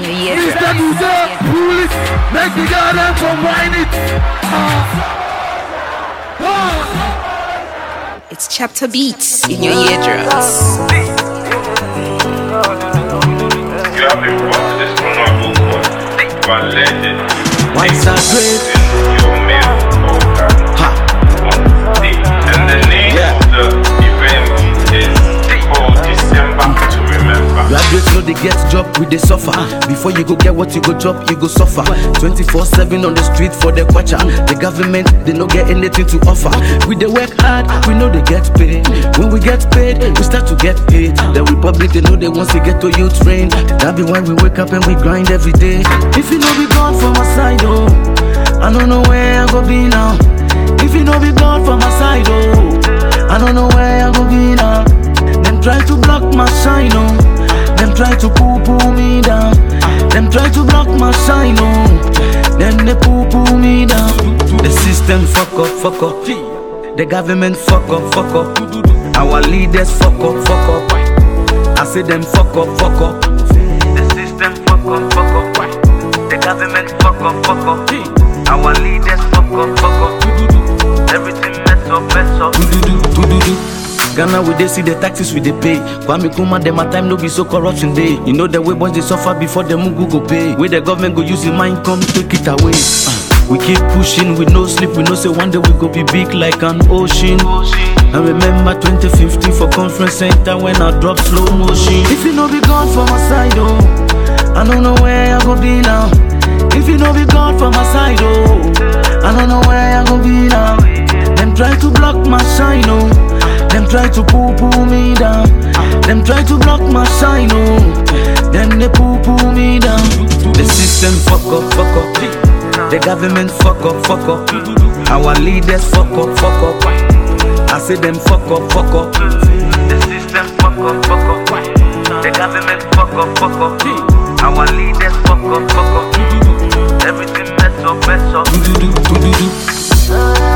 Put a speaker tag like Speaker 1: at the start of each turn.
Speaker 1: your ear.
Speaker 2: Mr. Musa, pull it, make the garden come wine it.
Speaker 1: It's Chapter Beats in your eardrums.
Speaker 3: You have been brought to this honorable court by legend.
Speaker 2: Once I great.
Speaker 3: Your mail, and the name of the event is called December to Remember.
Speaker 2: Graduates know they get job, we they suffer. Before you go get what you go drop, you go suffer. 24/7 on the street for the kwacha. The government, they no get anything to offer. We they work hard, we know they get paid. When we get paid, we start to get paid. The Republic, they know they once they get to youth train. That be why we wake up and we grind every day. If you know we gone from my side, oh, I don't know where I go be now. If you know we gone from my side, oh, I don't know where I go be now. Them try to block my shine, oh. Them try to poo-poo me down. Them try to block my shine, oh. Then they poo-poo me down. The system fuck up. The government fuck up. Our leaders fuck up. I say them fuck up. The system fuck up. The government fuck up. Our leaders fuck up. Everything mess up. Ghana we they see the taxes we they pay. Kwame Kuma them my time no be so corruption day. You know the way boys they suffer before the Mugu go pay. Where the government go use the mind come take it away. We keep pushing with no sleep. We know say one day we go be big like an ocean. I remember 2015 for conference center when I dropped slow motion. If you know be gone from my side, oh, I don't know where I go be now. If you know be gone from my side, oh, I don't know where I go be now. Them try to block my shine, oh. Them try to poo-poo me down. Them try to block my shine, oh. Then they poo-poo me down. The system fuck up. The government fuck up. Our leaders fuck up. I say them fuck up. The system fuck up. The government fuck up. Our leaders fuck up. Everything mess up.